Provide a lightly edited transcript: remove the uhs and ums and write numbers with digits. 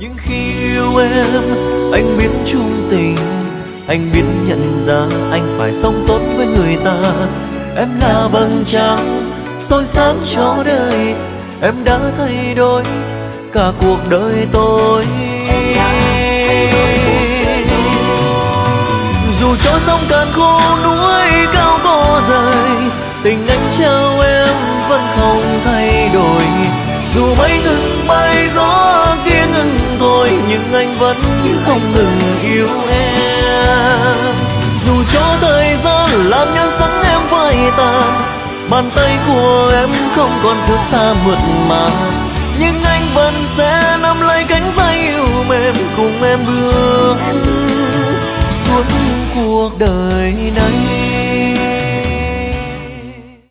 Nhưng khi yêu em, anh biết chung tình, anh biết nhận ra anh phải sống tốt với người ta. Em là vầng trăng soi sáng cho đời, em đã thay đổi cả cuộc đời tôi. Dù cho sóng cạn khô núi cao có rời, tình anh trao em vẫn không thay đổi. Dù mây từng bay gió kia ngừng thôi, nhưng anh vẫn không ngừng yêu em. Dù cho thời gian làm nhân sống em phai tàn, bàn tay của em không còn thước tha mượt mà, nhưng anh vẫn sẽ nắm lấy cánh tay yêu mềm cùng em bước suốt cuộc đời này.